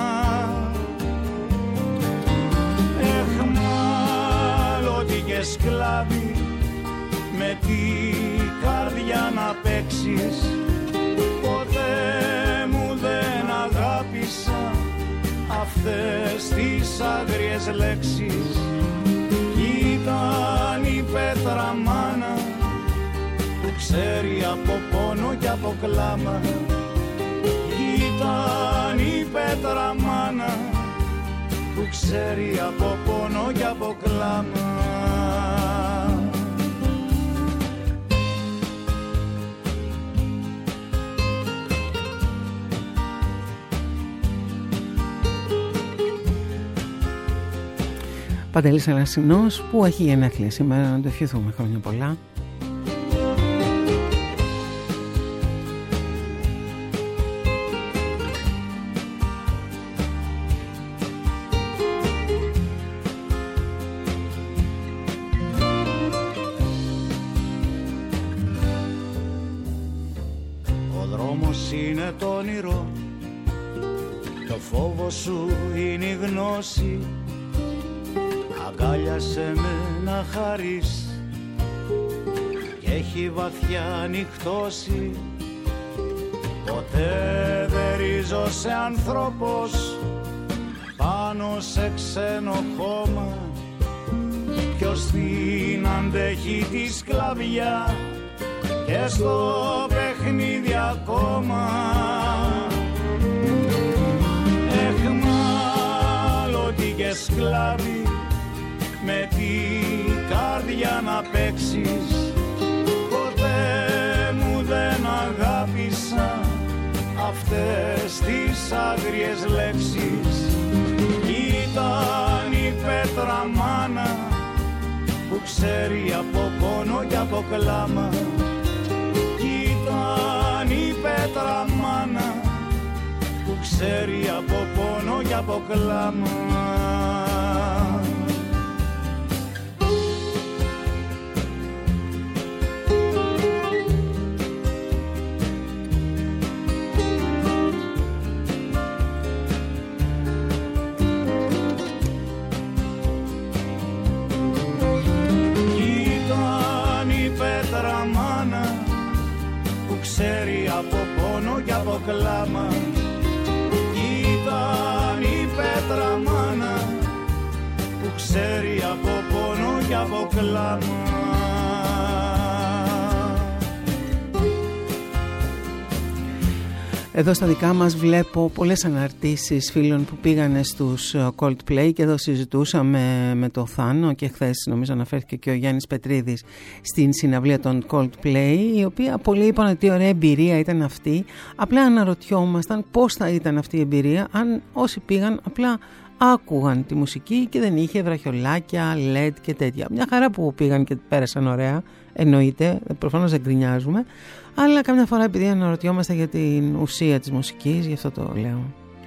[SPEAKER 6] Εχμάλωτη και σκλάβη, με τη καρδιά να παίξεις. Ποτέ μου δεν αγάπησα αυτές τις άγριες λέξεις. Ήταν η πέτρα μάνα που ξέρει από πόνο και από κλάμα. Ήταν η πέτρα μάνα που ξέρει από πόνο και από κλάμα.
[SPEAKER 3] Παντελής Αλασσινός, που έχει γενέθλια σήμερα, να το ευχηθούμε χρόνια πολλά.
[SPEAKER 6] φόβος είναι το όνειρο, το φόβο σου είναι η γνώση. Αγκάλιασε με να χαρείς και έχει βαθιά νυχτώσει. Ποτέ δεν ρίζωσε ανθρώπος πάνω σε ξένο χώμα. Ποιος την αντέχει τη σκλαβιά και στο παιχνίδι ακόμα. Εχμάλωτη και σκλάβη με την καρδιά να παίξεις. Ποτέ μου δεν αγάπησα αυτές τις άγριες λέξεις. Ήταν η πέτρα μάνα που ξέρει από πόνο και από κλάμα. Ήταν η πέτρα μάνα που ξέρει από πόνο και από κλάμα. Ξέρει από πόνο και από κλάμα. Ήταν η πέτρα μάνα που ξέρει από πόνο και από κλάμα.
[SPEAKER 3] Εδώ στα δικά μας βλέπω πολλές αναρτήσεις φίλων που πήγανε στους Coldplay και εδώ συζητούσαμε με το Θάνο και χθες νομίζω αναφέρθηκε και ο Γιάννης Πετρίδης στην συναυλία των Coldplay, η οποία πολλοί είπαν ότι ωραία εμπειρία ήταν αυτή. Απλά αναρωτιόμασταν πώς θα ήταν αυτή η εμπειρία αν όσοι πήγαν απλά άκουγαν τη μουσική και δεν είχε βραχιολάκια, LED και τέτοια. Μια χαρά που πήγαν και πέρασαν ωραία, εννοείται, προφανώς δεν γκρινιάζουμε, αλλά καμιά φορά επειδή αναρωτιόμαστε για την ουσία της μουσικής, γι' αυτό το λέω.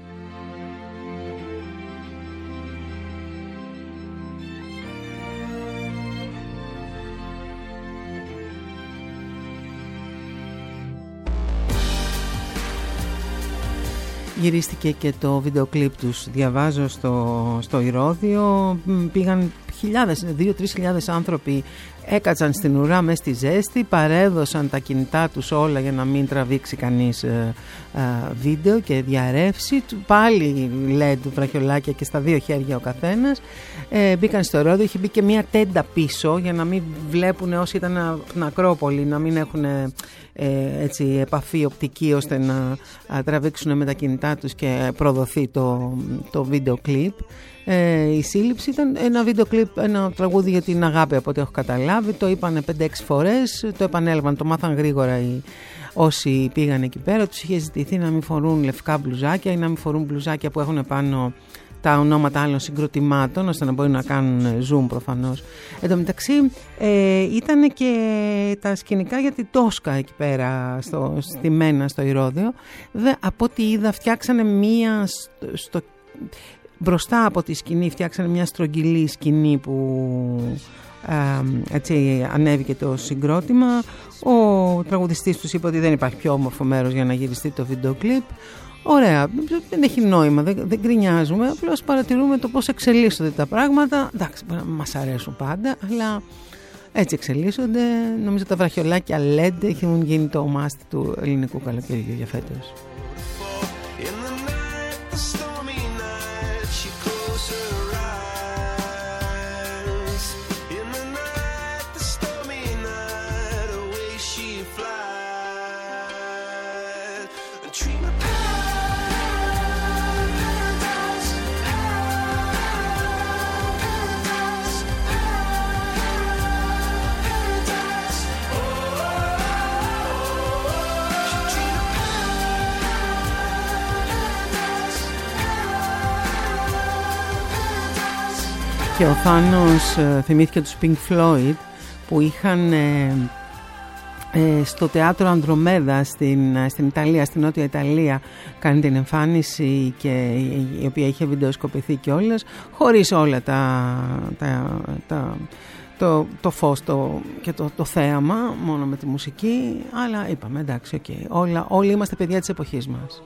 [SPEAKER 3] Γυρίστηκε και το βίντεο κλιπ τους, διαβάζω στο Ηρώδειο, πήγαν 2-3 άνθρωποι, έκατσαν στην ουρά μες στη ζέστη, παρέδωσαν τα κινητά τους όλα για να μην τραβήξει κανείς βίντεο και διαρρεύσει, πάλι LED βραχιολάκια και στα 2 χέρια ο καθένας. Μπήκαν στο Ηρώδειο, είχε μπει και μια τέντα πίσω για να μην βλέπουν όσοι ήταν στην Ακρόπολη, να μην έχουν έτσι επαφή οπτική ώστε να τραβήξουν με τα κινητά τους και προδοθεί το βίντεο κλιπ. Η σύλληψη ήταν ένα βίντεο κλιπ, ένα τραγούδι για την αγάπη από ό,τι έχω καταλάβει. Το είπανε 5-6 φορές, το επανέλαβαν, το μάθαν γρήγορα όσοι πήγαν εκεί πέρα. Τους είχε ζητηθεί να μην φορούν λευκά μπλουζάκια ή να μην φορούν μπλουζάκια που έχουν πάνω τα ονόματα άλλων συγκροτημάτων, ώστε να μπορούν να κάνουν zoom προφανώς. Εν τω μεταξύ ήταν και τα σκηνικά για την Τόσκα εκεί πέρα στη Μένα στο Ηρώδειο. Από ό,τι είδα φτιάξανε μία μπροστά από τη σκηνή, φτιάξανε μια στρογγυλή σκηνή που έτσι ανέβηκε το συγκρότημα. Ο τραγουδιστής τους είπε ότι δεν υπάρχει πιο όμορφο μέρος για να γυριστεί το βίντεο κλιπ. Ωραία, δεν έχει νόημα, δεν γκρινιάζουμε, απλώς παρατηρούμε το πώς εξελίσσονται τα πράγματα. Εντάξει, μας αρέσουν πάντα, αλλά έτσι εξελίσσονται. Νομίζω τα βραχιολάκια LED έχουν γίνει το μάστι του ελληνικού καλοκαιριού για φέτος. Και ο Θάνος θυμήθηκε τους Pink Floyd που είχαν στο θέατρο Ανδρομέδα στην Ιταλία, στην Νότια Ιταλία, κάνει την εμφάνιση και η οποία είχε βιντεοσκοπηθεί κιόλας, χωρίς όλα το φως και το θέαμα μόνο με τη μουσική, αλλά είπαμε εντάξει, όλοι είμαστε παιδιά της εποχής μας.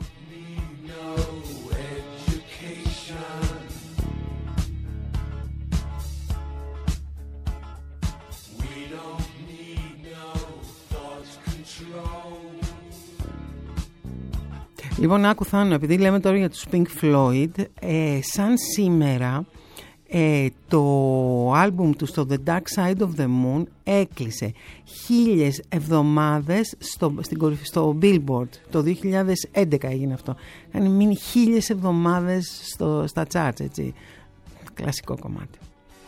[SPEAKER 3] Λοιπόν, άκου Θάνο, επειδή λέμε τώρα για τους Pink Floyd, σαν σήμερα το άλμπουμ του στο The Dark Side of the Moon έκλεισε 1000 εβδομάδες στο Billboard. Το 2011 έγινε αυτό. Κάνει μείνει 1000 εβδομάδες στα charts, έτσι. Κλασικό κομμάτι.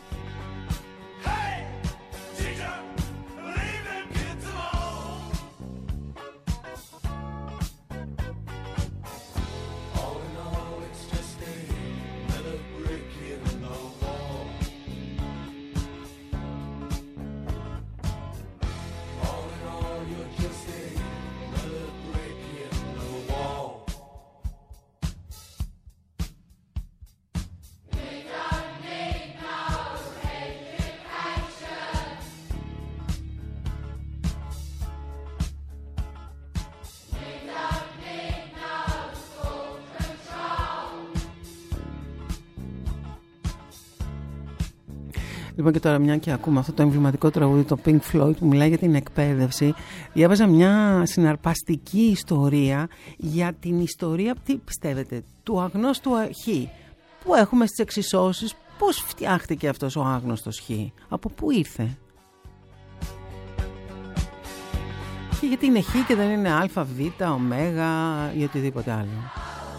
[SPEAKER 3] Λοιπόν, και τώρα μια και ακούμε αυτό το εμβληματικό τραγούδι, το Pink Floyd, που μιλάει για την εκπαίδευση, διάβαζα μια συναρπαστική ιστορία για την ιστορία, τι πιστεύετε, του αγνώστου Χ που έχουμε στις εξισώσεις. Πώς φτιάχτηκε αυτός ο άγνωστος Χ, από πού ήρθε? Και γιατί είναι Χ και δεν είναι Α, Β, Ω ή οτιδήποτε άλλο.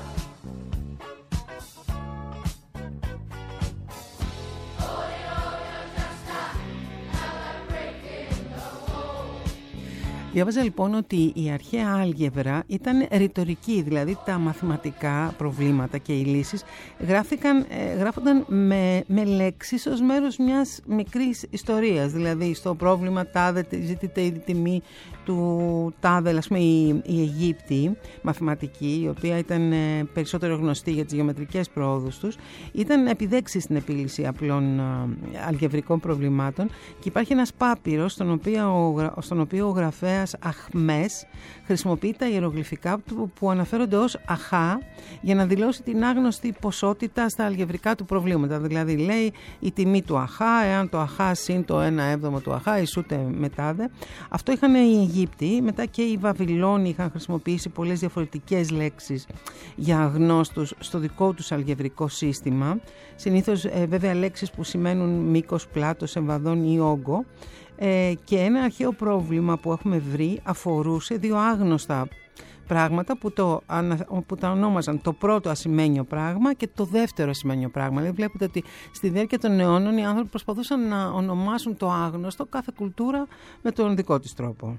[SPEAKER 3] Διάβαζα λοιπόν ότι η αρχαία άλγευρα ήταν ρητορική, δηλαδή τα μαθηματικά προβλήματα και οι λύσεις γράφονταν με λέξεις ως μέρος μιας μικρής ιστορίας. Δηλαδή στο πρόβλημα τάδε ζητείται η τιμή του τάδε, ας πούμε η Αιγύπτη μαθηματική, η οποία ήταν περισσότερο γνωστή για τις γεωμετρικές προόδους τους, ήταν επιδέξεις στην επίλυση απλών αλγευρικών προβλημάτων, και υπάρχει ένας πάπυρος στον οποίο ο γραφέας Αχμές χρησιμοποιεί τα ιερογλυφικά που αναφέρονται ως αχά για να δηλώσει την άγνωστη ποσότητα στα αλγευρικά του προβλήματα. Δηλαδή λέει η τιμή του αχά, εάν το αχά συν το 1/7 του αχά ισούται με τάδε. Αυτό είχαν οι Αιγύπτιοι, μετά και οι Βαβυλώνοι είχαν χρησιμοποιήσει πολλές διαφορετικές λέξεις για αγνώστους στο δικό τους αλγευρικό σύστημα. Συνήθως βέβαια λέξεις που σημαίνουν μήκος, πλάτος, εμβαδόν ή όγκο. Και ένα αρχαίο πρόβλημα που έχουμε βρει αφορούσε δύο άγνωστα πράγματα που τα ονόμαζαν το πρώτο ασημένιο πράγμα και το δεύτερο ασημένιο πράγμα. Δηλαδή βλέπετε ότι στη διάρκεια των αιώνων οι άνθρωποι προσπαθούσαν να ονομάσουν το άγνωστο, κάθε κουλτούρα με τον δικό της τρόπο.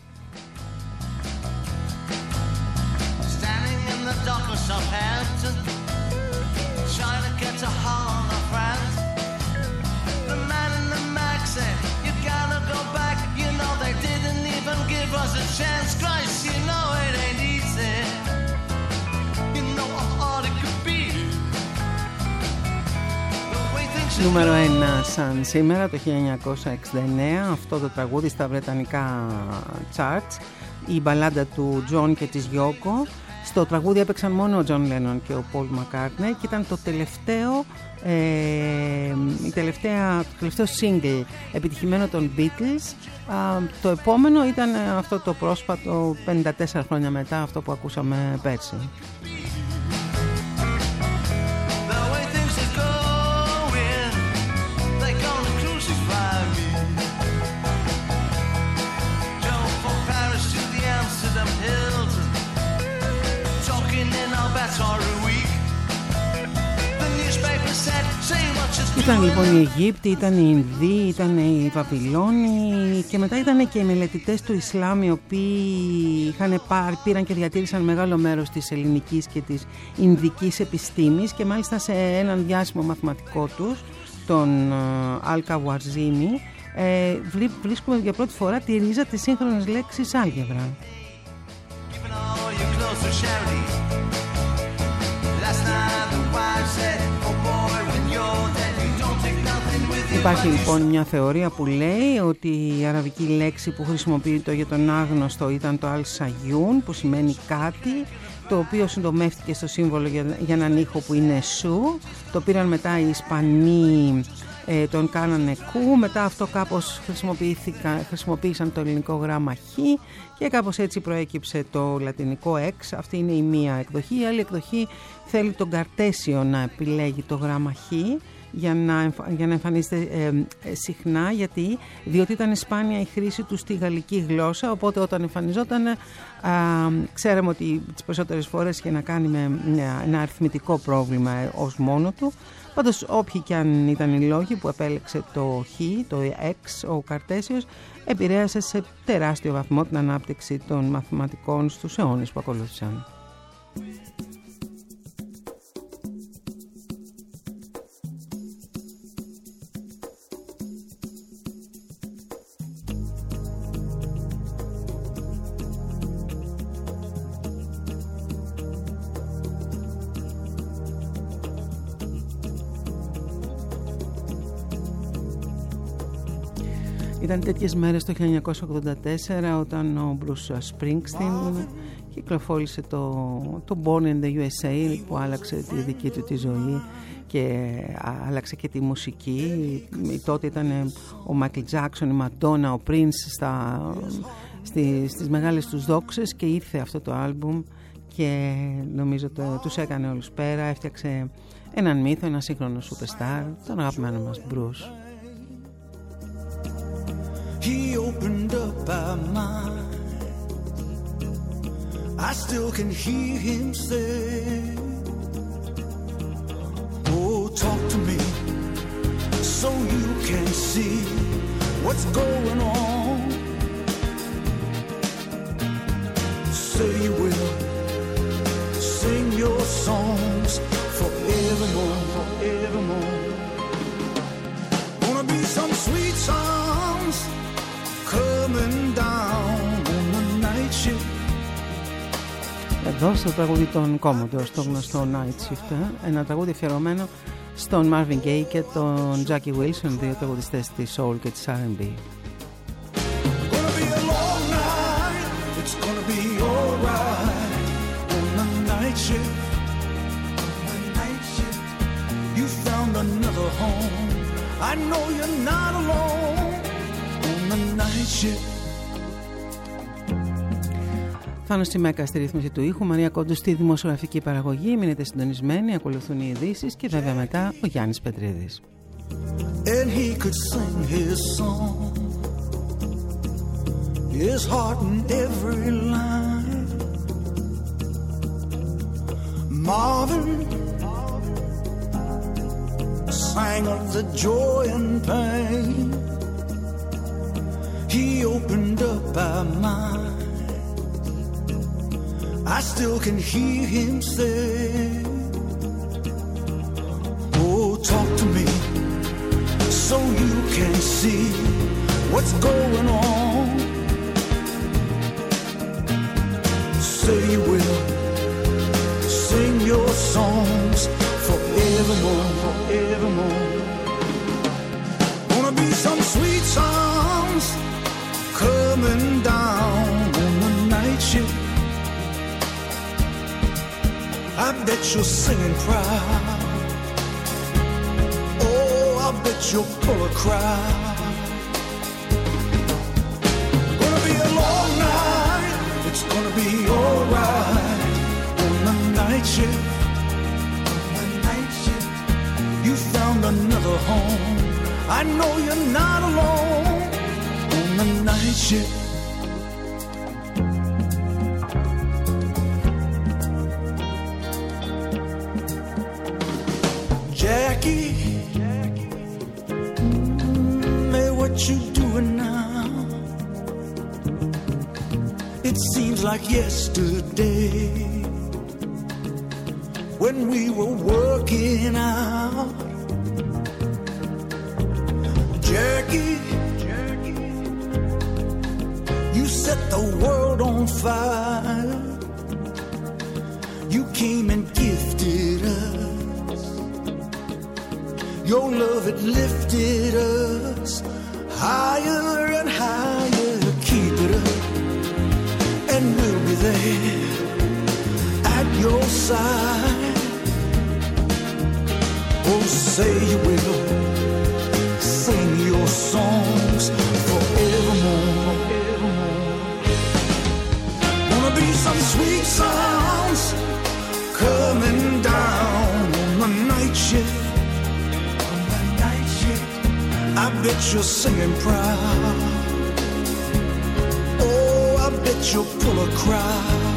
[SPEAKER 3] Νούμερο 1 σαν σήμερα το 1969 αυτό το τραγούδι στα βρετανικά charts, η μπαλάντα του John και της Yoko. Στο τραγούδι έπαιξαν μόνο ο John Lennon και ο Paul McCartney και ήταν το τελευταίο single επιτυχημένο των Beatles. Το επόμενο ήταν αυτό το πρόσφατο 54 χρόνια μετά, αυτό που ακούσαμε πέρσι. Ήταν λοιπόν οι Αιγύπτιοι, ήταν οι Ινδοί, ήταν οι Βαβυλώνοι και μετά ήταν και οι μελετητές του Ισλάμ, οι οποίοι πήραν και διατήρησαν μεγάλο μέρος της ελληνικής και της Ινδικής επιστήμης, και μάλιστα σε έναν διάσημο μαθηματικό τους, τον Al-Khwarizmi, βρίσκουμε για πρώτη φορά τη ρίζα της σύγχρονης λέξης άλγευρα. Υπάρχει λοιπόν μια θεωρία που λέει ότι η αραβική λέξη που χρησιμοποιείται για τον άγνωστο ήταν το al-Sayun, που σημαίνει κάτι, το οποίο συντομεύτηκε στο σύμβολο για έναν ήχο που είναι σου. Το πήραν μετά οι Ισπανοί, τον κάνανε κου, μετά αυτό κάπως χρησιμοποίησαν το ελληνικό γράμμα χ και κάπως έτσι προέκυψε το λατινικό εξ. Αυτή είναι η μία εκδοχή. Η άλλη εκδοχή θέλει τον Καρτέσιο να επιλέγει το γράμμα χ για να εμφανίζεται συχνά, διότι ήταν σπάνια η χρήση του στη γαλλική γλώσσα, οπότε όταν εμφανιζόταν ξέραμε ότι τις περισσότερες φορές είχε να κάνει με ένα αριθμητικό πρόβλημα ως μόνο του. Πάντως όποιοι και αν ήταν οι λόγοι που επέλεξε το χ, το x, ο Καρτέσιος επηρέασε σε τεράστιο βαθμό την ανάπτυξη των μαθηματικών στους αιώνες που ακολούθησαν. Ήταν τέτοιες μέρες το 1984 όταν ο Bruce Springsteen κυκλοφόρησε το Born in the USA, που άλλαξε τη δική του τη ζωή και άλλαξε και τη μουσική. Τότε ήταν ο Michael Jackson, η Madonna, ο Prince στις μεγάλες τους δόξες και ήρθε αυτό το άλμπουμ και νομίζω τους έκανε όλους πέρα. Έφτιαξε έναν μύθο, ένα σύγχρονο superstar, τον αγαπημένο μας Bruce.
[SPEAKER 7] He opened up our mind. I still can hear him say, oh, talk to me so you can see what's going on. Say you will sing your songs forevermore, forevermore. Gonna be some sweet songs coming down on the night shift.
[SPEAKER 3] Εδώ στο τραγούδι των Commodores, στο γνωστό Night Shift, ένα τραγούδι αφιερωμένο στον Marvin Gaye και τον Jackie Wilson, δύο τραγουδιστές της Soul και της R&B.
[SPEAKER 7] Gonna be a long night, it's gonna be alright on the night shift. The night shift. You found another home, I know you're not alone on the night shift.
[SPEAKER 3] Θάνο Τσιμέκα στη ρύθμιση του ήχου, Μαρία Κόντου στη δημοσιογραφική παραγωγή. Μείνετε συντονισμένοι, ακολουθούν οι ειδήσεις και βέβαια μετά ο Γιάννης Πετρίδης.
[SPEAKER 7] And he could sing his song, his heart in every line. Marvin sang of the joy and pain. He opened up our mind. I still can hear him say, oh, talk to me so you can see what's going on. Say you will sing your songs forevermore, forevermore. Gonna be some sweet songs coming down on the night shift. I bet you're singing proud. Oh, I bet you'll pull a crowd. Gonna be a long night, it's gonna be alright on the night shift. The night shift. You found another home, I know you're not alone on the night shift. Jackie, hey, what you doing now? It seems like yesterday when we were working out. Jackie, you set the world on fire. You came and gifted us Your love, it lifted us higher and higher. Keep it up and we'll be there at your side. Oh, say you will sing your songs forevermore. Wanna be some sweet sounds coming down on the night shift. On the night shift, I bet you're singing proud. Oh, I bet you'll pull a crowd.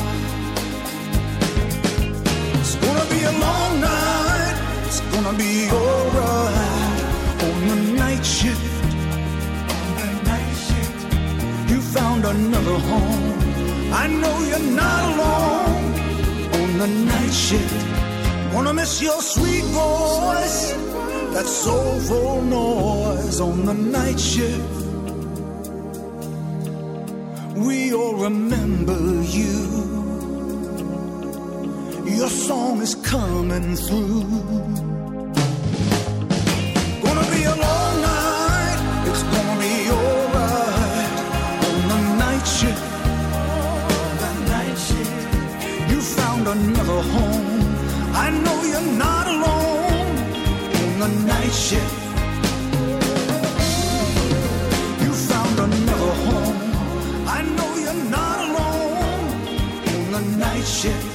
[SPEAKER 7] It's gonna be a long night. It's gonna be alright on the night shift. On the night shift, you found another home. I know you're not alone on the night shift. Wanna miss your sweet voice, that soulful noise on the night shift. We all remember you. Your song is coming through. Gonna be a long night. It's gonna be alright on the night shift. Another home. I know you're not alone on the night shift. You found another home. I know you're not alone on the night shift.